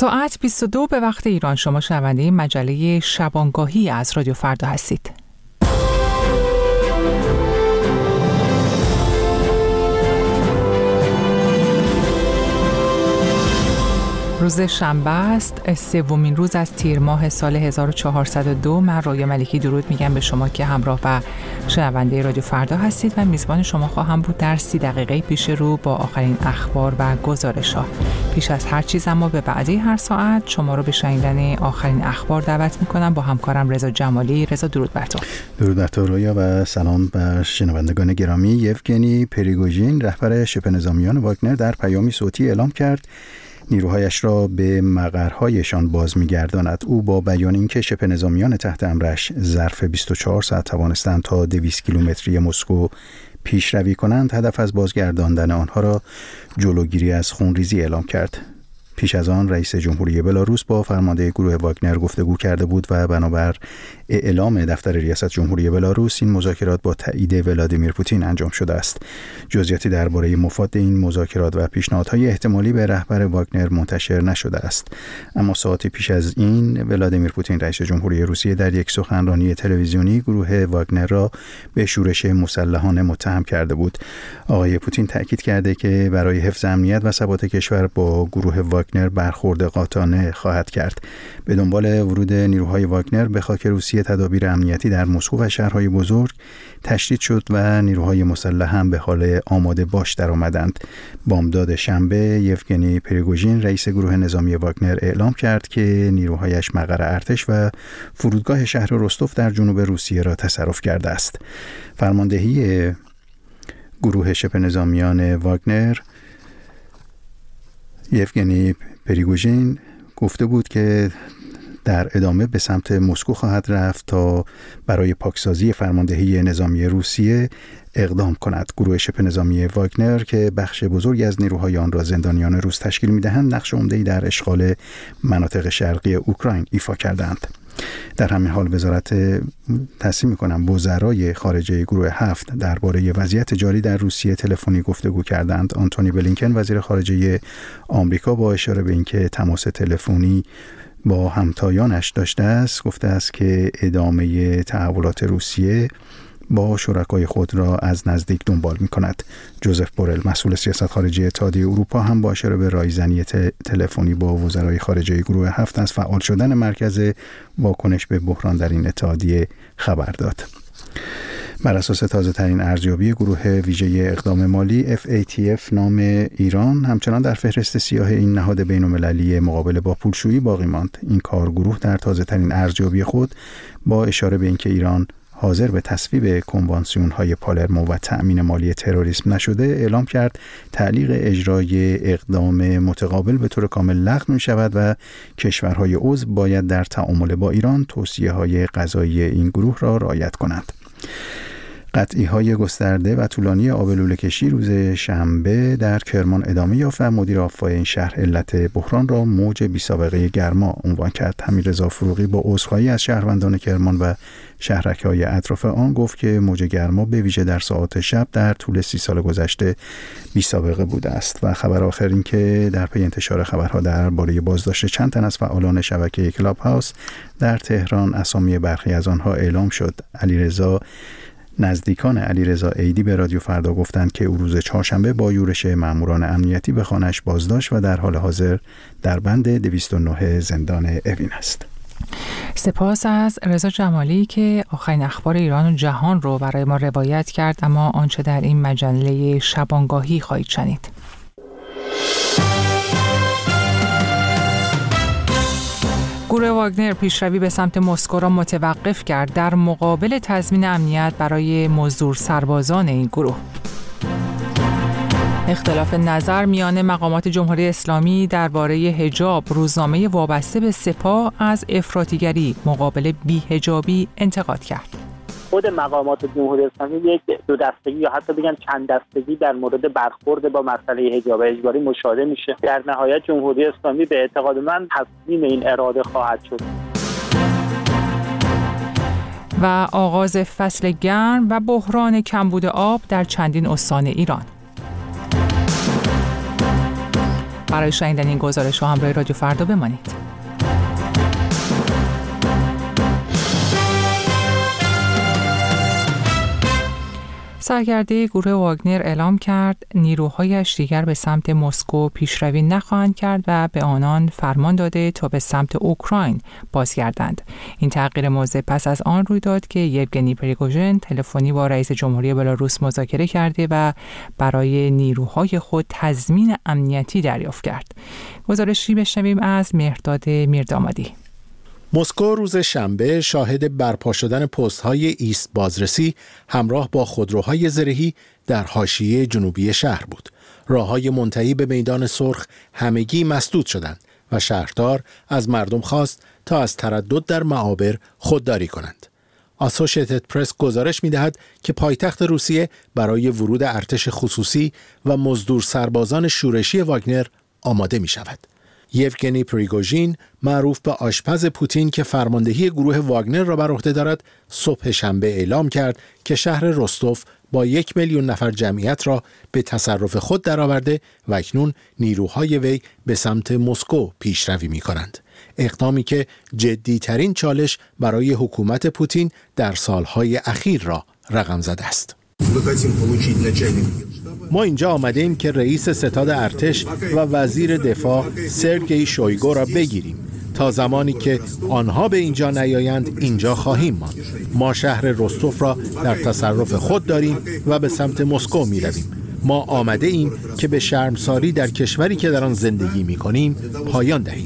ساعت 22 به وقت ایران. شما شنونده مجله شبانگاهی از رادیو فردا هستید. روز شنبه است، سومین روز از تیر ماه سال 1402. من رویا ملکی درود میگم به شما که همراه و شنونده رادیو فردا هستید و میزبان شما خواهم بود در 30 دقیقه پیش رو با آخرین اخبار و گزارش‌ها. پیش از هر چیز اما به بعدی هر ساعت شما رو به شنیدن آخرین اخبار دعوت میکنم با همکارم رضا جمالی. رضا درود بر تو. درود بر تو رویا و سلام بر شنوندگان گرامی. یوگنی پریگوژین رهبر شبه نظامیان واگنر در پیامی صوتی اعلام کرد نیروهایش را به مقرهایشان باز می‌گرداند. او با بیان اینکه شبه نظامیان تحت امرش ظرف 24 ساعت توانستند تا 200 کیلومتری مسکو پیشروی کنند، هدف از بازگرداندن آنها را جلوگیری از خونریزی اعلام کرد. پیش از آن رئیس جمهوری بلاروس با فرمانده گروه واگنر گفتگو کرده بود و بنابر اعلام دفتر ریاست جمهوری بلاروس این مذاکرات با تایید ولادیمیر پوتین انجام شده است. جزئیاتی درباره مفاد این مذاکرات و پیشنهادهای احتمالی به رهبر واگنر منتشر نشده است. اما ساعتی پیش از این ولادیمیر پوتین رئیس جمهوری روسیه در یک سخنرانی تلویزیونی گروه واگنر را به شورش مسلحانه متهم کرده بود. آقای پوتین تاکید کرده که برای حفظ امنیت و ثبات کشور با گروه واگنر برخورد قاطعانه خواهد کرد. به دنبال ورود نیروهای واگنر به خاک روسیه تدابیر امنیتی در مسکو و شهرهای بزرگ تشدید شد و نیروهای مسلح هم به حال آماده باش در آمدند. بامداد شنبه یوگنی پریگوژین رئیس گروه نظامی واگنر اعلام کرد که نیروهایش مقر ارتش و فرودگاه شهر رستوف در جنوب روسیه را تصرف کرده است. فرماندهی گروه شبه نظامیان واگنر یوگنی پریگوژین گفته بود که در ادامه به سمت مسکو خواهد رفت تا برای پاکسازی فرماندهی نظامی روسیه اقدام کند. گروه شبه نظامی واگنر که بخش بزرگی از نیروهای آن را زندانیان روس تشکیل می‌دهند، نقش عمده‌ای در اشغال مناطق شرقی اوکراین ایفا کردند. در همین حال وزرای خارجه گروه 7 درباره وضعیت جاری در روسیه تلفنی گفتگو کردند. آنتونی بلینکن وزیر خارجه آمریکا با اشاره به اینکه تماس تلفنی با همتایانش داشته است، گفته است که ادامه تحولات روسیه با شرکای خود را از نزدیک دنبال می کند. جوزف بورل مسئول سیاست خارجی اتحادیه اروپا هم با اشاره به رایزنی تلفنی با وزرای خارجه گروه 7 از فعال شدن مرکز واکنش به بحران در این اتحادیه خبر داد. بر اساس تازه ترین ارزیابی گروه ویژه اقدام مالی FATF، نام ایران همچنان در فهرست سیاه این نهاد بین‌المللی مقابله با پولشویی باقی ماند. این کارگروه در تازه ترین ارزیابی خود با اشاره به اینکه ایران حاضر به تصویب کنوانسیون‌های پالرمو و تأمین مالی تروریسم نشده، اعلام کرد تعلیق اجرای اقدام متقابل به طور کامل لغو می‌شود و کشورهای عضو باید در تعامل با ایران توصیه‌های قضایی این گروه را رعایت کنند. قطعی‌های گسترده و طولانی آب لوله‌کشی روز شنبه در کرمان ادامه یافت و مدیر آفای این شهر علت بحران را موج بی‌سابقه گرما عنوان کرد. امیررضا فروغی با عذرخواهی از شهروندان کرمان و شهرک‌های اطراف آن گفت که موج گرما به ویژه در ساعات شب در طول 30 سال گذشته بی‌سابقه بوده است. و خبر آخر این که در پی انتشار خبرها درباره بازداشت چند تن از فعالان شبکه کلاب هاوس در تهران، اسامی برخی از آنها اعلام شد. نزدیکان علیرضا عیدی به رادیو فردا گفتند که او روز چهارشنبه با یورش ماموران امنیتی به خانه‌اش بازداشت و در حال حاضر در بند 209 زندان اوین است. سپاس از رضا جمالی که آخرین اخبار ایران و جهان رو برای ما روایت کرد. اما آنچه در این مجله شبانگاهی خواهید شنید. گروه واگنر پیشروی به سمت مسکو را متوقف کرد در مقابل تضمین امنیت برای مزدور سربازان این گروه. اختلاف نظر میان مقامات جمهوری اسلامی درباره حجاب، روزنامه وابسته به سپاه از افراطیگری مقابل بی‌حجابی انتقاد کرد. خود مقامات جمهوری اسلامی یک دو دستگی یا حتی بگم چند دستگی در مورد برخورد با مسئله حجاب اجباری مشاهده میشه. در نهایت جمهوری اسلامی به اعتقاد من تسلیم این اراده خواهد شد. و آغاز فصل گرم و بحران کمبود آب در چندین استان ایران. برای شنیدن این گزارش ها همراه رادیو فردا بمانید. سرکرده گروه واگنر اعلام کرد نیروهایش دیگر به سمت مسکو پیشروی نخواهند کرد و به آنان فرمان داده تا به سمت اوکراین بازگردند. این تغییر موضع پس از آن روی داد که یوگنی پریگوژن تلفنی با رئیس جمهوری بلاروس مذاکره کرده و برای نیروهای خود تضمین امنیتی دریافت کرد. گزارشی بشنویم از مهرداد میردامادی. مسکو روز شنبه شاهد برپا شدن پست‌های ایست بازرسی همراه با خودروهای زرهی در حاشیه جنوبی شهر بود. راه‌های منتهی به میدان سرخ همگی مسدود شدند و شهردار از مردم خواست تا از تردد در معابر خودداری کنند. آسوشیتد پرس گزارش می‌دهد که پایتخت روسیه برای ورود ارتش خصوصی و مزدور سربازان شورشی واگنر آماده می‌شود. یوگنی پریگوژین، معروف به آشپز پوتین که فرماندهی گروه واگنر را بر عهده دارد، صبح شنبه اعلام کرد که شهر رستوف با 1 میلیون نفر جمعیت را به تصرف خود درآورده و اکنون نیروهای وی به سمت مسکو پیشروی می‌کنند. اقدامی که جدی‌ترین چالش برای حکومت پوتین در سالهای اخیر را رقم زده است. ما اینجا آمدیم که رئیس ستاد ارتش و وزیر دفاع سرگئی شویگو را بگیریم. تا زمانی که آنها به اینجا نیایند اینجا خواهیم ماند. ما شهر رستوف را در تصرف خود داریم و به سمت مسکو می رویم. ما آمده ایم که به شرمساری در کشوری که در آن زندگی می کنیم پایان دهیم.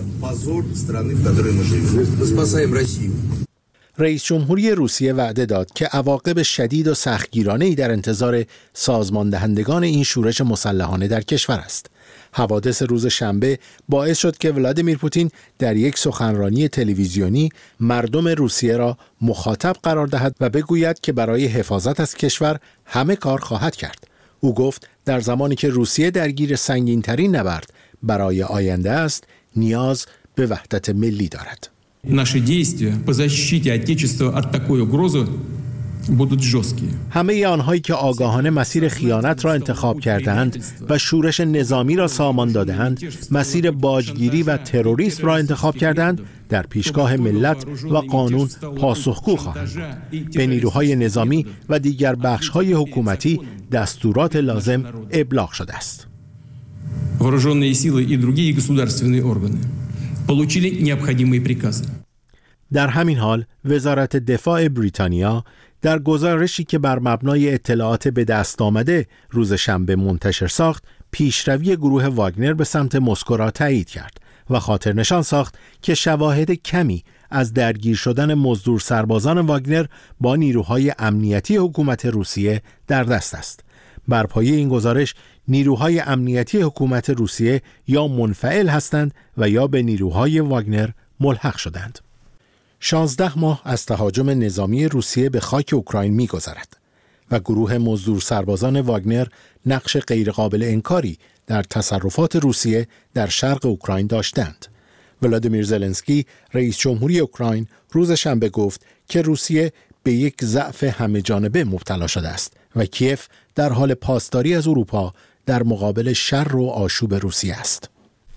رئیس جمهوری روسیه وعده داد که عواقب شدید و سختگیرانه‌ای در انتظار سازمان دهندگان این شورش مسلحانه در کشور است. حوادث روز شنبه باعث شد که ولادیمیر پوتین در یک سخنرانی تلویزیونی مردم روسیه را مخاطب قرار دهد و بگوید که برای حفاظت از کشور همه کار خواهد کرد. او گفت در زمانی که روسیه درگیر سنگین‌ترین نبرد برای آینده است، نیاز به وحدت ملی دارد. Наши действия по защите Отечества от такой угрозы будут жесткие. همه آنهایی که آگاهانه مسیر خیانت را انتخاب کردند و شورش نظامی را سامان دادند، مسیر باجگیری و تروریسم را انتخاب کردند، در پیشگاه ملت و قانون پاسخگو خواهند. به نیروهای نظامی و دیگر بخش‌های حکومتی دستورات لازم ابلاغ شده است. Вооруженные силы и другие государственные органы получили необходимые приказы. در همین حال وزارت دفاع بریتانیا در گزارشی که بر مبنای اطلاعات به دست آمده روز شنبه منتشر ساخت، پیشروی گروه واگنر به سمت مسکو را تایید کرد و خاطر نشان ساخت که شواهد کمی از درگیر شدن مزدور سربازان واگنر با نیروهای امنیتی حکومت روسیه در دست است. بر پایه این گزارش نیروهای امنیتی حکومت روسیه یا منفعل هستند و یا به نیروهای واگنر ملحق شدند. 16 ماه از تهاجم نظامی روسیه به خاک اوکراین می‌گذرد و گروه مزدور سربازان واگنر نقش غیرقابل انکاری در تصرفات روسیه در شرق اوکراین داشتند. ولادیمیر زلنسکی رئیس جمهوری اوکراین روز شنبه گفت که روسیه به یک ضعف همه جانبه مبتلا شده است و کیف در حال پاسداری از اروپا در مقابل شر و آشوب روسیه است.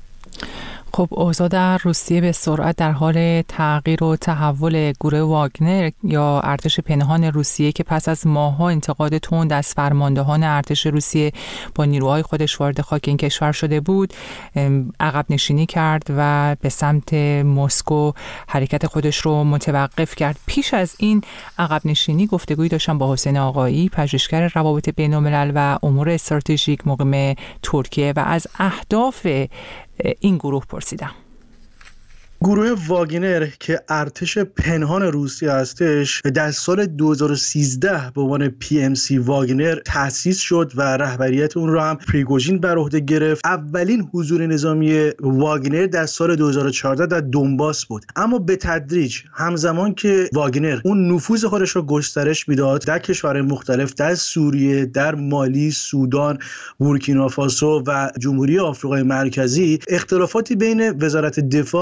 خب اوضاع در روسیه به سرعت در حال تغییر و تحول گروه واگنر یا ارتش پنهان روسیه که پس از ماه‌ها انتقاد تند از فرماندهان ارتش روسیه با نیروهای خودش وارد خاک این کشور شده بود، عقب نشینی کرد و به سمت مسکو حرکت خودش رو متوقف کرد. پیش از این عقب نشینی گفتگویی داشتم با حسین آقایی، پژوهشگر روابط بین‌الملل و امور استراتژیک مقیم ترکیه و از اهداف این گروه پرسیدم. گروه واگنر که ارتش پنهان روسیه هستش در سال 2013 به عنوان PMC واگنر تأسیس شد و رهبریت اون رو هم پریگوژین بر عهده گرفت. اولین حضور نظامی واگنر در سال 2014 در دونباس بود، اما به تدریج همزمان که واگنر اون نفوذ خودش رو گسترش میداد در کشورهای مختلف، در سوریه، در مالی، سودان، بورکینافاسو و جمهوری آفریقای مرکزی، اختلافاتی بین وزارت دفاع و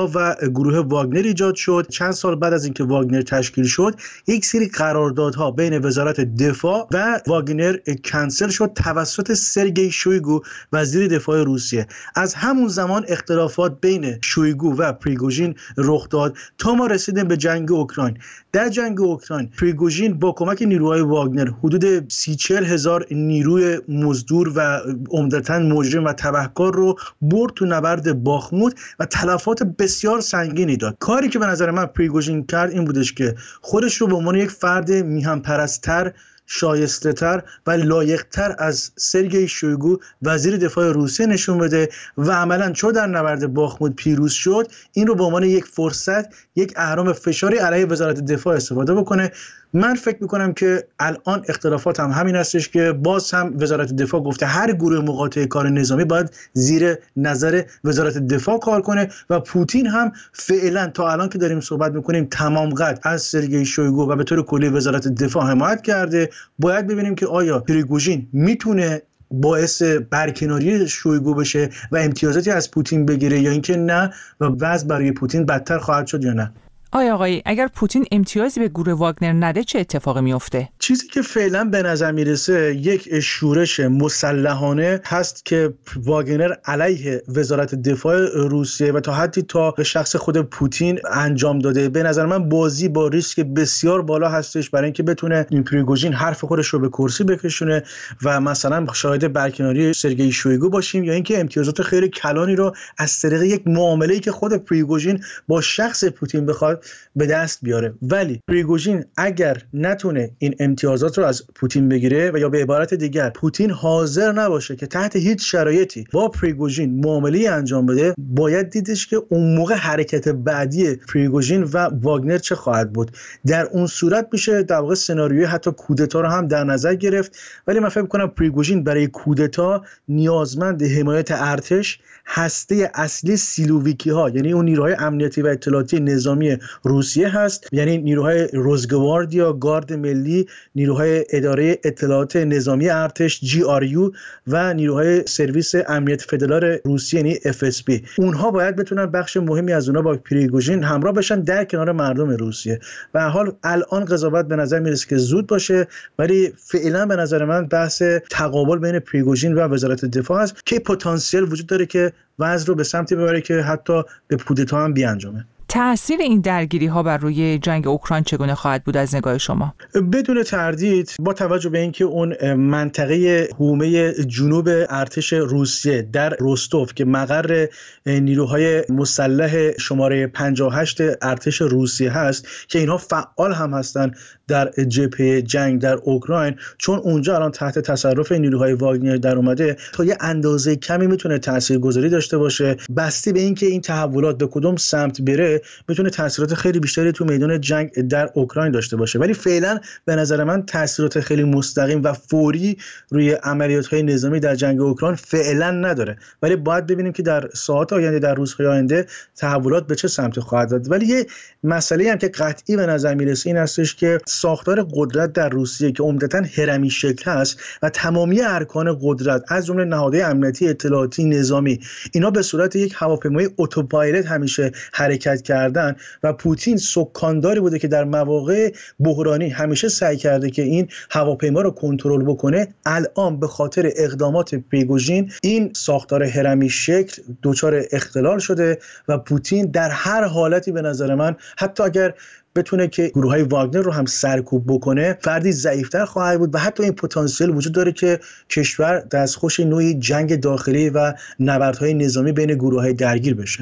گروه واگنر ایجاد شد. چند سال بعد از اینکه واگنر تشکیل شد، یک سری قراردادها بین وزارت دفاع و واگنر کنسل شد توسط سرگئی شویگو وزیر دفاع روسیه. از همون زمان اختلافات بین شویگو و پریگوژین رخ داد تا ما رسیدیم به جنگ اوکراین. در جنگ اوکراین پریگوژین با کمک نیروهای واگنر حدود 30-40 هزار نیروی مزدور و عمدتاً مجرم و تبهکار رو برد تو نبرد باخموت و تلفات بسیار سنگینی داد. کاری که به نظر من پریگوژین کرد این بودش که خودش رو به عنوان یک فرد میهن‌پرست‌تر، شایسته‌تر و لایق‌تر از سرگئی شویگو وزیر دفاع روسیه نشون بده و عملاً چون در نبرد باخموت پیروز شد، این رو به عنوان یک فرصت، یک اهرام فشاری علیه وزارت دفاع استفاده بکنه. من فکر میکنم که الان اختلافات هم همین هستش که باز هم وزارت دفاع گفته هر گروه مقاطع کار نظامی باید زیر نظر وزارت دفاع کار کنه و پوتین هم فعلا تا الان که داریم صحبت میکنیم تمام قد از سرگئی شویگو و به طور کلی وزارت دفاع حمایت کرده. باید ببینیم که آیا پریگوژین میتونه باعث برکناری شویگو بشه و امتیازاتی از پوتین بگیره یا اینکه نه و وضع برای پوتین بدتر خواهد شد یا نه. آقای اگر پوتین امتیازی به گروه واگنر نده چه اتفاقی میفته؟ چیزی که فعلا به نظر میرسه یک شورش مسلحانه هست که واگنر علیه وزارت دفاع روسیه و تا حدی تا به شخص خود پوتین انجام داده. به نظر من بازی با ریسک بسیار بالا هستش برای اینکه بتونه این پریگوژین حرف خودش رو به کرسی بکشونه و مثلا شاهد برکناری سرگئی شویگو باشیم یا اینکه امتیازات خیلی کلانی رو از طریق یک معامله‌ای که خود پریگوژین با شخص پوتین بخواد به دست بیاره. ولی پریگوژین اگر نتونه این امتیازات رو از پوتین بگیره و یا به عبارت دیگر پوتین حاضر نباشه که تحت هیچ شرایطی با پریگوژین معامله انجام بده، باید دیدش که اون موقع حرکت بعدی پریگوژین و واگنر چه خواهد بود. در اون صورت میشه در واقع سناریوی حتی کودتا رو هم در نظر گرفت. ولی من فکر می‌کنم پریگوژین برای کودتا نیازمند حمایت ارتش، هسته اصلی سیلوویکی ها یعنی اون نیروهای امنیتی و اطلاعاتی نظامی روسیه هست، یعنی نیروهای روزگواردیا، گارد ملی، نیروهای اداره اطلاعات نظامی ارتش GRU و نیروهای سرویس امنیت فدرال روسیه یعنی FSB. اونها باید بتونن بخش مهمی از اونها با پریگوژین همراه بشن در کنار مردم روسیه. به هر حال الان قضاوت به نظر میرسه که زود باشه، ولی فعلا به نظر من بحث تقابل بین پریگوژین و وزارت دفاع است که پتانسیل وجود داره که وضع رو به سمتی ببره که حتی به کودتا هم بیانجامه. تأثیر این درگیری ها بر روی جنگ اوکراین چگونه خواهد بود از نگاه شما؟ بدون تردید با توجه به اینکه اون منطقه حومه جنوب ارتش روسیه در رستوف که مقر نیروهای مسلح شماره 58 ارتش روسیه هست که اینها فعال هم هستن در جبهه جنگ در اوکراین، چون اونجا الان تحت تصرف نیروهای واگنر در اومده، تا یه اندازه کمی میتونه تاثیرگذاری داشته باشه. بسته به اینکه این تحولات به کدوم سمت بره میتونه تاثیرات خیلی بیشتری تو میدان جنگ در اوکراین داشته باشه. ولی فعلا به نظر من تاثیرات خیلی مستقیم و فوری روی عملیات‌های نظامی در جنگ اوکراین فعلا نداره. ولی باید ببینیم که در ساعات آینده، در روزهای آینده تحولات به چه سمت خواهد رفت. ولی یه مسئله هم که قطعی به نظر میرسه این هستش که ساختار قدرت در روسیه که عمدتاً هرمی شکل هست و تمامی ارکان قدرت از جمله نهادهای امنیتی، اطلاعاتی، نظامی، اینا به صورت یک هواپیمای اتوپایلوت همیشه حرکت کردن و پوتین سکانداری بوده که در مواقع بحرانی همیشه سعی کرده که این هواپیما رو کنترل بکنه. الان به خاطر اقدامات پریگوژین این ساختار هرمی شکل دچار اختلال شده و پوتین در هر حالتی به نظر من حتی اگر بتونه که گروه‌های واگنر رو هم سرکوب بکنه، فردی ضعیف‌تر خواهد بود و حتی این پتانسیل وجود داره که کشور دستخوش نوعی جنگ داخلی و نبردهای نظامی بین گروه‌های درگیر بشه.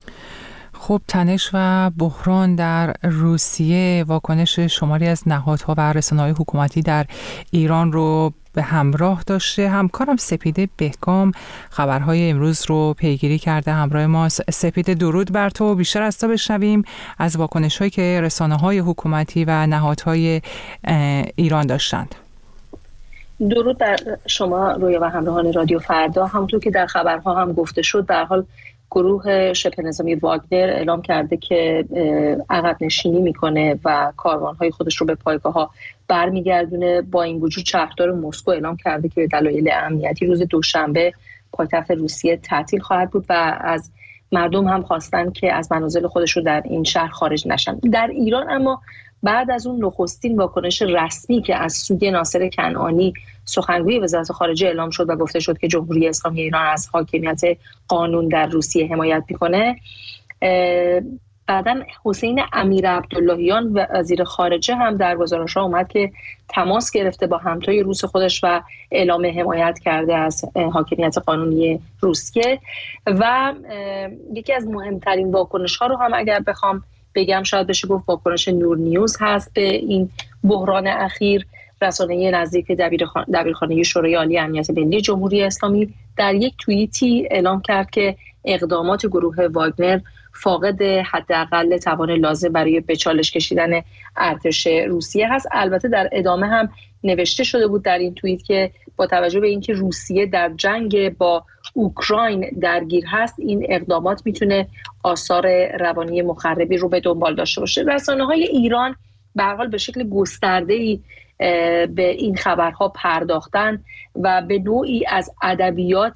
خب تنش و بحران در روسیه واکنش شماری از نهادها و رسانه‌های حکومتی در ایران رو به همراه داشته. همکارم سپیده بهگام خبرهای امروز رو پیگیری کرده، همراه ماست. سپیده درود بر تو. بیشتر از تو بشنویم از واکنش‌هایی که رسانه‌های حکومتی و نهادهای ایران داشتند. درود بر شما رویا و همراهان رادیو فردا. همونطور که در خبرها هم گفته شد، به هر حال گروه شبه نظامی واگنر اعلام کرده که عقب نشینی میکنه و کاروانهای خودش رو به پایگاه‌ها برمیگردونه. با این وجود شهردار مسکو اعلام کرده که به دلایل امنیتی روز دوشنبه پایتخت روسیه تعطیل خواهد بود و از مردم هم خواستن که از منازل خودشون در این شهر خارج نشن. در ایران اما بعد از اون نخستین واکنش رسمی که از سوی ناصر کنعانی سخنگوی وزارت خارجه اعلام شد و گفته شد که جمهوری اسلامی ایران از حاکمیت قانون در روسیه حمایت میکنه، بعداً حسین امیر عبداللهیان وزیر خارجه هم در گزارش‌ها اومد که تماس گرفته با همتای روس خودش و اعلام حمایت کرده از حاکمیت قانونی روسیه. و یکی از مهمترین واکنش‌ها رو هم اگر بخوام بگم شاید بشه گفت واکنش نور نیوز هست به این بحران اخیر. رسانه نزدیک دبیرخانه شورای عالی امنیت ملی جمهوری اسلامی در یک توییتی اعلام کرد که اقدامات گروه واگنر فاقد حداقل توان لازم برای به چالش کشیدن ارتش روسیه هست. البته در ادامه هم نوشته شده بود در این توییت که با توجه به اینکه روسیه در جنگ با اوکراین درگیر هست، این اقدامات میتونه آثار روانی مخربی رو به دنبال داشته باشه. رسانه‌های ایران به هر حال به شکل گسترده‌ای به این خبرها پرداختن و به نوعی از ادبیات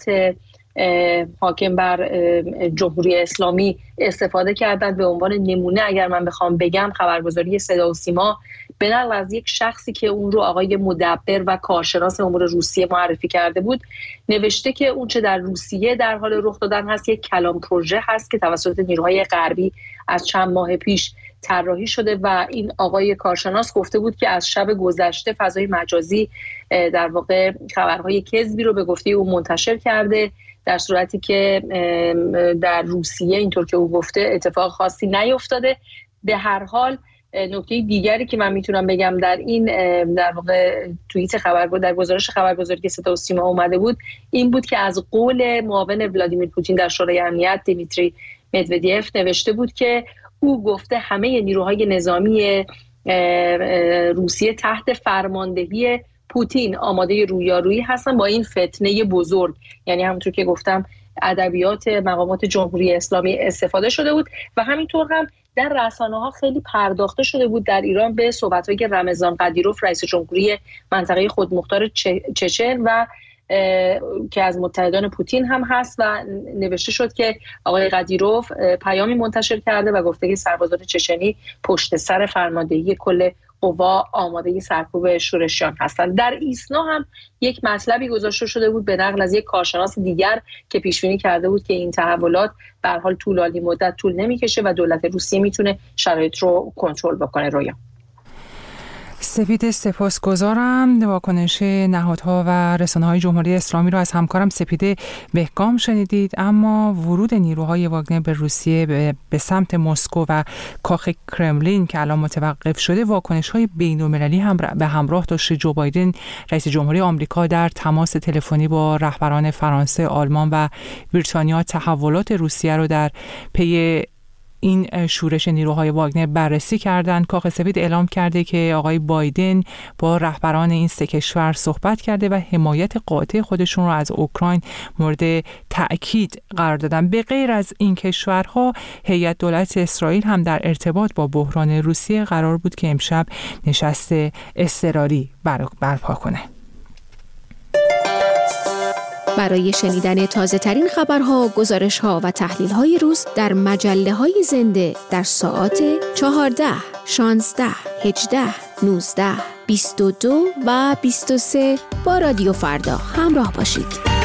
حاکم بر جمهوری اسلامی استفاده کردند. به عنوان نمونه اگر من بخوام بگم، خبرگزاری صدا و سیما به نقل از یک شخصی که اون رو آقای مدبر و کارشناس امور روسیه معرفی کرده بود نوشته که اون چه در روسیه در حال رخ دادن هست یک کلام پروژه هست که توسط نیروهای غربی از چند ماه پیش طراحی شده و این آقای کارشناس گفته بود که از شب گذشته فضای مجازی در واقع خبرهای کذبی رو به گفته او منتشر کرده، در صورتی که در روسیه اینطور که او گفته اتفاق خاصی نیفتاده. به هر حال نکته دیگری که من میتونم بگم در این در واقع توییت در گزارش خبرگزاری که صدا و سیما اومده بود این بود که از قول معاون ولادیمیر پوتین در شورای امنیت دیمیتری مدودیف نوشته بود که او گفته همه نیروهای نظامی روسیه تحت فرماندهی پوتین آماده رویارویی هستن با این فتنه بزرگ. یعنی همونطور که گفتم ادبیات مقامات جمهوری اسلامی استفاده شده بود و همینطور هم در رسانه‌ها خیلی پرداخته شده بود در ایران به صحبت‌هایی که رمضان قدیروف رئیس جمهوری منطقه خودمختار چچن و که از متحدان پوتین هم هست و نوشته شد که آقای قدیروف پیامی منتشر کرده و گفته که سربازان چچنی پشت سر فرماندهی کل قوا آماده سرکوب شورشیان هستند. در ایسنا هم یک مطلبی گذاشته شده بود به نقل از یک کارشناس دیگر که پیش بینی کرده بود که این تحولات به هر حال طولانی مدت طول نمیکشه و دولت روسیه میتونه شرایط رو کنترل بکنه. رویا سپید سپاسگزارم. واکنش نهادها و رسانه‌های جمهوری اسلامی رو از همکارم سپید بهگام شنیدید. اما ورود نیروهای واگنر به روسیه به سمت مسکو و کاخ کرملین که الان متوقف شده واکنش‌های بین‌المللی هم به همراه داشته. جو بایدن رئیس جمهوری آمریکا در تماس تلفنی با رهبران فرانسه، آلمان و بریتانیا تحولات روسیه رو در پی این شورش نیروهای واگنر بررسی کردند. کاخ سفید اعلام کرده که آقای بایدن با رهبران این سه کشور صحبت کرده و حمایت قاطع خودشون رو از اوکراین مورد تأکید قرار دادن. به غیر از این کشورها، هیئت دولت اسرائیل هم در ارتباط با بحران روسیه قرار بود که امشب نشست اضطراری برپا کنه. برای شنیدن تازه ترین خبرها، گزارش‌ها و تحلیل‌های روز در مجله‌های زنده در ساعات 14، 16، 18، 19، 22 و 23 با رادیو فردا همراه باشید.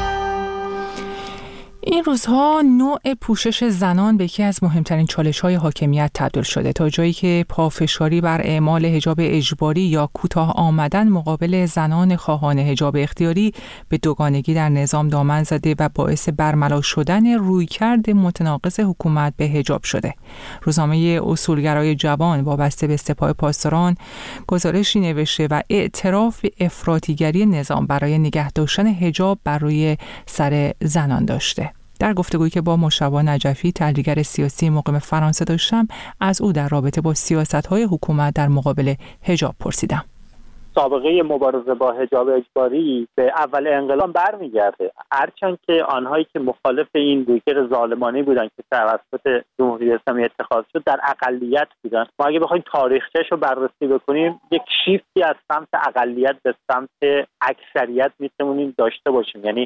این روزها نوع پوشش زنان به یکی از مهمترین چالش‌های حاکمیت تبدیل شده، تا جایی که پافشاری بر اعمال حجاب اجباری یا کوتاه آمدن مقابل زنان خواهان حجاب اختیاری به دوگانگی در نظام دامن زده و باعث برملا شدن رویکرد متناقض حکومت به حجاب شده. روزنامه اصولگرای جوان وابسته به سپاه پاسداران گزارشی نوشته و اعتراف به افراطیگری نظام برای نگه داشتن حجاب بر روی سر زنان داشته. در گفتگویی که با مشتبه نجفی تحلیلگر سیاسی مقیم فرانسه داشتم، از او در رابطه با سیاست‌های حکومت در مقابل حجاب پرسیدم. سابقه مبارزه با حجاب اجباری به اول انقلاب برمیگرده، هرچند که آنهایی که مخالف این رویکرد ظالمانه بودن که توسط جمهوری اسلامی اتخاذ شد در اقلیت بودن. ما اگه بخوایم تاریخچه‌اش رو بررسی بکنیم، یک شیفتی از سمت اقلیت به سمت اکثریت میتونیم داشته باشیم. یعنی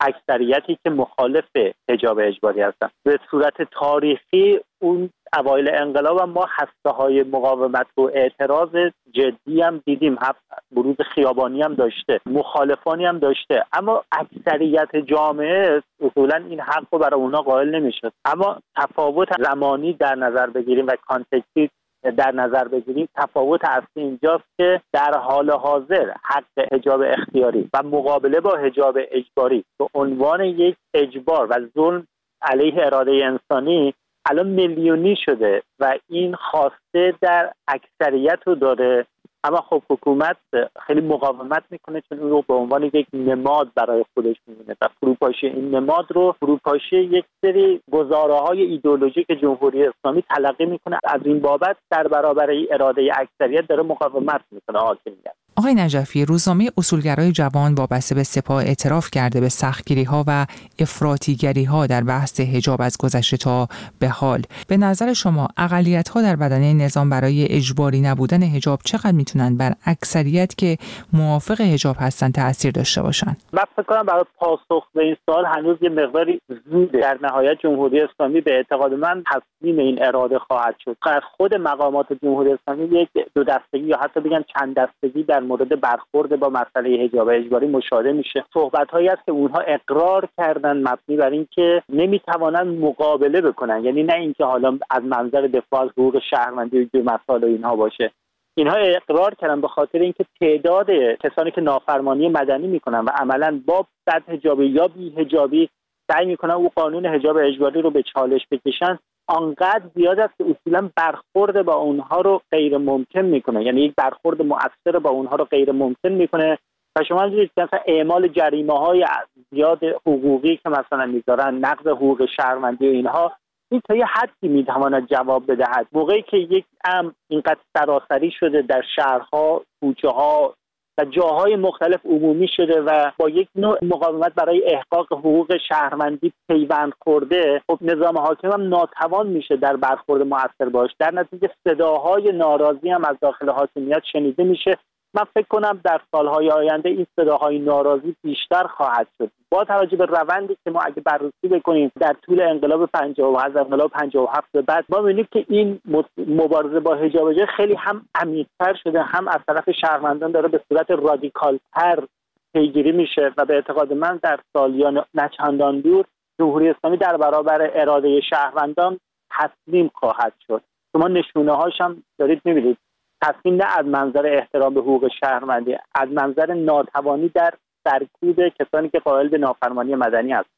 اکثریتی که مخالف حجاب اجباری هستن. به صورت تاریخی اون اوایل انقلاب ما هسته‌های مقاومت و اعتراض جدی هم دیدیم، بروز خیابانی هم داشته، مخالفانی هم داشته، اما اکثریت جامعه اصولا این حق رو برای اونا قائل نمیشه. اما تفاوت زمانی در نظر بگیریم و کانتکستی در نظر بگیریم، تفاوت اصلی اینجاست که در حال حاضر حق حجاب اختیاری و مقابله با حجاب اجباری به عنوان یک اجبار و ظلم علیه اراده انسانی الان میلیونی شده و این خواسته در اکثریت رو داره. اما خب حکومت خیلی مقاومت میکنه چون اون رو به عنوان یک نماد برای خودش میبینه و فروپاشی این نماد رو فروپاشی یک سری گزاره‌های ایدئولوژیک جمهوری اسلامی تلقی میکنه. از این بابت در برابر اراده اکثریت داره مقاومت میکنه حاکمیت. آقای نجفی، روزنامه اصولگرای جوان وابسته به سپاه اعتراف کرده به سختگیری‌ها و افراطیگری‌ها در بحث حجاب از گذشته تا به حال. به نظر شما اقلیت‌ها در بدنه نظام برای اجباری نبودن حجاب چقدر میتونن بر اکثریت که موافق حجاب هستن تأثیر داشته باشن؟ من فکر کنم برای پاسخ به این سوال هنوز یه مقداری زوده. در نهایت جمهوری اسلامی به اعتقاد من تسلیم این اراده خواهد شد. خود مقامات جمهوری اسلامی یک دو دستگی یا حتی بگم چند دستگی در مورد برخورد با مسئله حجاب اجباری مشاهده میشه. صحبت‌هایی هست که اونها اقرار کردن مبنی بر اینکه نمیتوانن مقابله بکنن، یعنی نه اینکه حالا از منظر دفاع از حقوق شهروندی و مسائل اینها باشه. اینها اقرار کردن به خاطر اینکه تعداد کسانی که نافرمانی مدنی میکنن و عملاً با بد حجابی یا بی حجابی سعی میکنن او قانون حجاب اجباری رو به چالش بکشن آنقدر زیاد است که اصولا برخورد با اونها رو غیر ممکن میکنه، یعنی یک برخورد مؤثر با اونها رو غیر ممکن میکنه. و شما دیدید که مثلا اعمال جریمه‌های زیاد حقوقی که مثلا میذارن، نقض حقوق شهروندی و اینها، این تا یه حدی میتواند جواب بدهد. موقعی که یک امر اینقدر سراسری شده در شهرها، کوچه‌ها و جاهای مختلف عمومی شده و با یک نوع مقاومت برای احقاق حقوق شهروندی پیوند خورده، خب نظام حاکم هم ناتوان میشه در برخورد مؤثر باش. در نتیجه صداهای ناراضی هم از داخل حاکمیت شنیده میشه. من فکر کنم در سالهای آینده این صداهای ناراضی بیشتر خواهد شد. با توجه به روندی که ما اگه بررسی بکنیم در طول انقلاب 57 از انقلاب 57 به بعد، ما می‌بینیم که این مبارزه با حجاب اجباری خیلی هم عمیق‌تر شده، هم از طرف شهروندان داره به صورت رادیکال‌تر پیگیری میشه و به اعتقاد من در سالیان نچندان دور جمهوری اسلامی در برابر اراده شهروندان تسلیم خواهد شد. شما نشونه‌هاش هم دارید می‌بینید. تسلیم نه از منظر احترام به حقوق شهروندی، از منظر ناتوانی در سرکوب کسانی که قائل به نافرمانی مدنی هستند.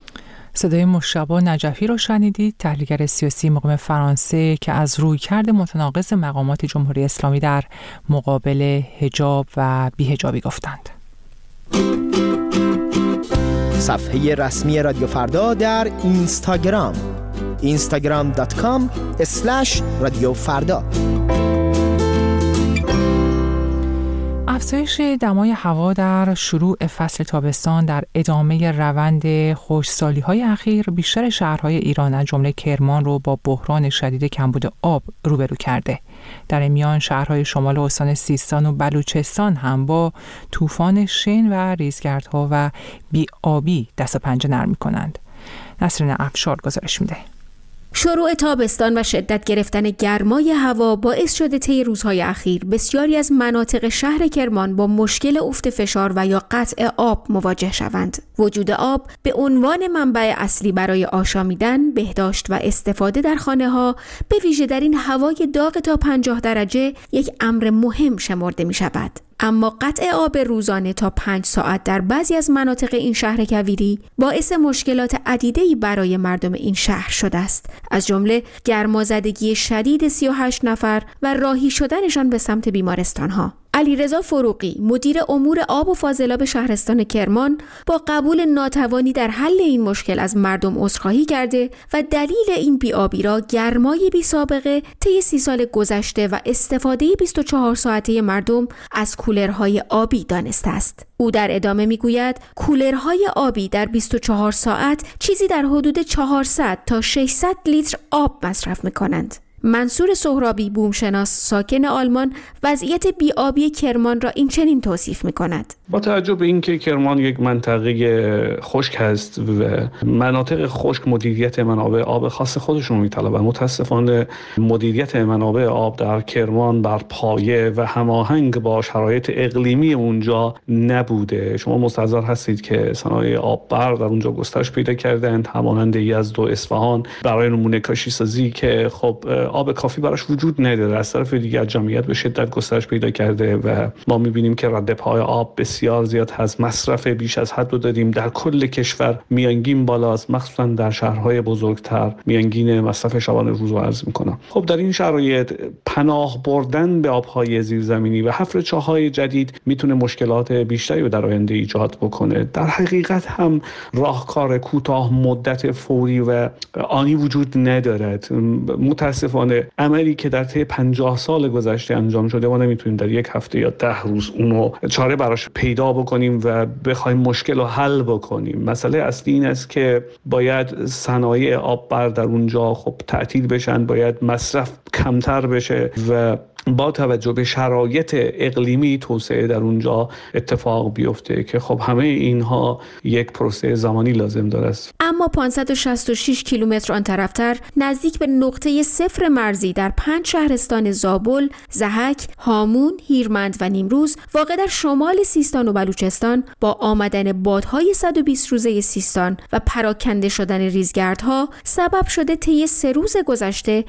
صدای مشتبه نجفی رو شنیدید، تحلیلگر سیاسی مقیم فرانسه که از رویکرد متناقض مقامات جمهوری اسلامی در مقابل حجاب و بی‌حجابی گفتند. صفحه رسمی رادیو فردا در اینستاگرام instagram.com/رادیوفردا. افزایش دمای هوا در شروع فصل تابستان در ادامه روند خشکسالی‌های اخیر بیشتر شهرهای ایران از جمله کرمان رو با بحران شدید کمبود آب روبرو کرده. در این میان شهرهای شمال استان سیستان و بلوچستان هم با طوفان شن و ریزگردها و بی‌آبی دست و پنجه نرم می‌کنند. نسرین افشار گزارش میده. شروع تابستان و شدت گرفتن گرمای هوا باعث شده طی روزهای اخیر بسیاری از مناطق شهر کرمان با مشکل افت فشار و یا قطع آب مواجه شوند. وجود آب به عنوان منبع اصلی برای آشامیدن، بهداشت و استفاده در خانه‌ها، به ویژه در این هوای داغ تا 50 درجه، یک امر مهم شمرده می شود. اما قطع آب روزانه تا 5 ساعت در بعضی از مناطق این شهر کویری باعث مشکلات عدیده‌ای برای مردم این شهر شده است، از جمله گرمازدگی شدید 38 نفر و راهی شدنشان به سمت بیمارستان‌ها. علیرضا فروغی، مدیر امور آب و فاضلاب شهرستان کرمان، با قبول ناتوانی در حل این مشکل از مردم عذرخواهی کرده و دلیل این بی‌آبی را گرمای بی‌سابقه طی 30 سال گذشته و استفاده 24 ساعته مردم از کولرهای آبی دانسته است. او در ادامه میگوید کولرهای آبی در 24 ساعت چیزی در حدود 400 تا 600 لیتر آب مصرف می‌کنند. منصور سهرابی، بومشناس ساکن آلمان، وضعیت بی‌آبی کرمان را این چنین توصیف می‌کند. با توجه به اینکه کرمان یک منطقه خشک است و مناطق خشک مدیریت منابع آب خاص خودشون می‌طلبند، متأسفانه مدیریت منابع آب در کرمان بر پایه و هماهنگ با شرایط اقلیمی اونجا نبوده. شما مستحضر هستید که صنایع آببر در اونجا گسترش پیدا کردند، همانند یزد و اصفهان، برای نمونه کاشی سازی که خب آب کافی براش وجود نداره. از طرف دیگر جمعیت به شدت گسترش پیدا کرده و ما می‌بینیم که رد پای آب بسیار زیاد هست. مصرف بیش از حد رو داریم. در کل کشور میانگین بالاست، مخصوصا در شهرهای بزرگتر میانگین مصرف شبانه روز رو عرض می‌کنم. خب در این شرایط پناه بردن به آب‌های زیرزمینی و حفر چاه‌های جدید میتونه مشکلات بیشتری رو در آینده ایجاد بکنه. در حقیقت هم راهکار کوتاه مدت فوری و آنی وجود ندارد. متاسفانه عملی که در طی 50 سال گذشته انجام شده ما نمیتونیم در یک هفته یا 10 روز اونو چاره براش پیدا بکنیم و بخوایم مشکل رو حل بکنیم. مسئله اصلی این است که باید صنایع آببر در اونجا خب تعطیل بشن، باید مصرف کمتر بشه و با توجه به شرایط اقلیمی توسعه در اونجا اتفاق بیفته که خب همه اینها یک پروسه زمانی لازم داره است. اما 566 کیلومتر آن طرفتر نزدیک به نقطه صفر مرزی در 5 شهرستان زابل، ضحک، هامون، هیرمند و نیمروز واقع در شمال سیستان و بلوچستان با آمدن بادهای 120 روزه سیستان و پراکنده شدن ریزگردها سبب شده طی 3 روز گذشته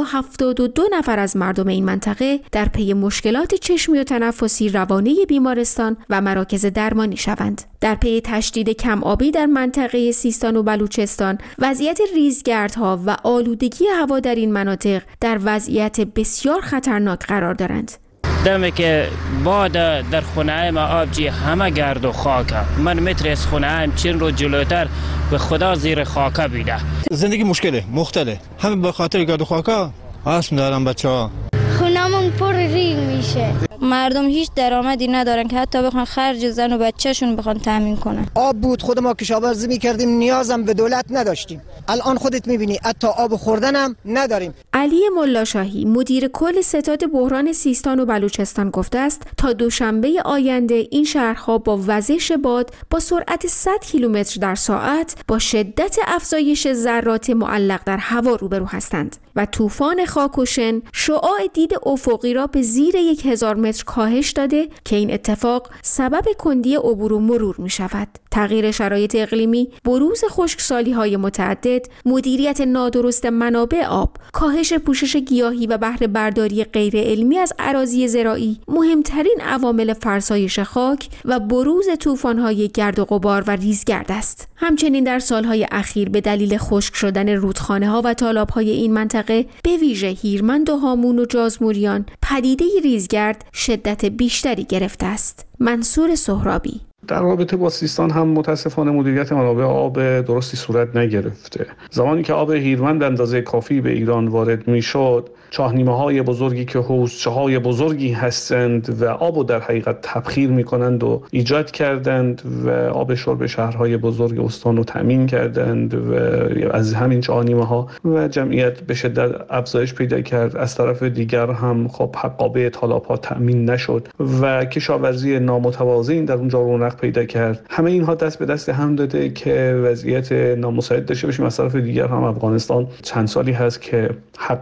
172 نفر از مردم این منطقه در پی مشکلات چشمی و تنفسی روانه بیمارستان و مراکز درمانی شوند. در پی تشدید کم آبی در منطقه سیستان و بلوچستان، وضعیت ریزگردها و آلودگی هوا در این مناطق در وضعیت بسیار خطرناک قرار دارند. دمی که باد در خونه ما آبجی همه گرد و خاکه. من متر از خونه چند رو جلوتر به خدا زیر خاکه بیده. زندگی مشکله مختلف، همه به خاطر گرد و خاکه اسم دارن بچه‌ها. خونمون پر ریگ میشه. مردم هیچ درآمدی ندارن که حتی بخوان خرج زن و بچه‌شون بخوان تامین کنن. آب بود، خود ما کشاورزی می‌کردیم، نیازم به دولت نداشتیم. الان خودت می‌بینی حتی آب خوردنم نداریم. علی ملاشاهی مدیر کل ستاد بحران سیستان و بلوچستان گفته است تا دوشنبه آینده این شهرها با وزش باد با سرعت 100 کیلومتر در ساعت با شدت افزایش ذرات معلق در هوا روبرو هستند و طوفان خاک و شن شعاع دید افقی را به زیر 1000 متر کاهش داده که این اتفاق سبب کندی عبور و مرور می شود. تغییر شرایط اقلیمی، بروز خشکسالی‌های متعدد، مدیریت نادرست منابع آب، کاهش پوشش گیاهی و بهره برداری غیر علمی از اراضی زراعی مهمترین عوامل فرسایش خاک و بروز طوفان‌های گرد و غبار و ریزگرد است. همچنین در سالهای اخیر به دلیل خشک شدن رودخانه‌ها و تالاب‌های این منطقه به ویژه هیرمند و هامون و جازموریان پدیده ریزگرد شدت بیشتری گرفته است. منصور سهرابی در رابطه با سیستان هم متاسفانه مدیریت منابع آب درستی صورت نگرفته. زمانی که آب هیرمند اندازه کافی به ایران وارد میشد، چاهنیمه‌های بزرگی که حوضچه‌های بزرگی هستند و آبو در حقیقت تبخیر می‌کنند و ایجاد کردند و آب شرب شهرهای بزرگ استان رو تامین کردند و از همین چاهنیمه‌ها و جمعیت به شدت افزایش پیدا کرد. از طرف دیگر هم خب حقابه تالاب‌ها تامین نشد و کشاورزی نامتوازن در اونجا رونق پیدا کرد. همه اینها دست به دست هم داده که وضعیت نامساعد داشته باشیم. از طرف دیگر هم افغانستان چند سالی هست که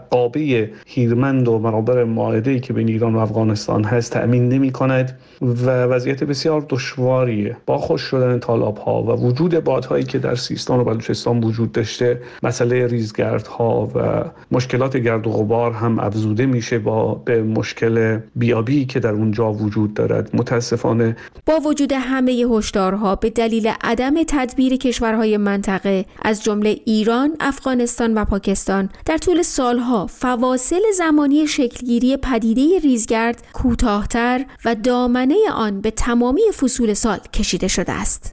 حقابه هیرمند و منابع مائده‌ای که بین ایران و افغانستان هست تأمین نمی‌کند و وضعیت بسیار دشواریه. با خشک شدن تالاب‌ها و وجود بادهایی که در سیستان و بلوچستان وجود داشته، مسئله ریزگردها و مشکلات گرد و غبار هم افزوده میشه به مشکل بیابی که در اونجا وجود دارد. متاسفانه با وجود همه هشدارها به دلیل عدم تدبیر کشورهای منطقه از جمله ایران، افغانستان و پاکستان در طول سالها فواصل زمانی شکلگیری پدیده ریزگرد کوتاه‌تر و دامنه آن به تمامی فصول سال کشیده شده است.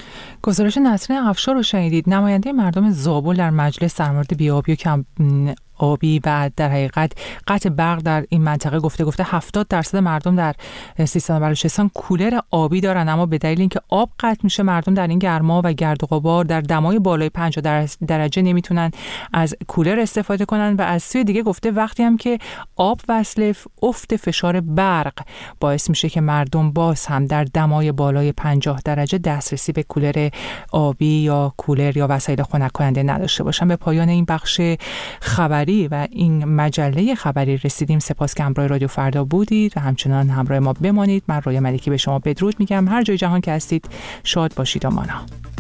گزارش نسرین افشار رو شنیدید. نماینده مردم زابل در مجلس در مورد بیابی و آبی و در حقیقت قطع برق در این منطقه گفته 70% مردم در سیستان و بلوچستان کولر آبی دارن، اما به دلیل اینکه آب قطع میشه مردم در این گرما و گرد و غبار در دمای بالای 50 درجه نمیتونن از کولر استفاده کنن. و از سوی دیگه گفته وقتی هم که آب وصله، افت فشار برق باعث میشه که مردم باز هم در دمای بالای 50 درجه دسترسی به کولر آبی یا کولر یا وسایل خنک کننده نداشته باشن. به پایان این بخش خبری و این مجله خبری رسیدیم. سپاس که همراه رادیو فردا بودید و همچنان همراه ما بمانید. من رویا ملکی به شما بدرود میگم. هر جای جهان که هستید شاد باشید و مانا.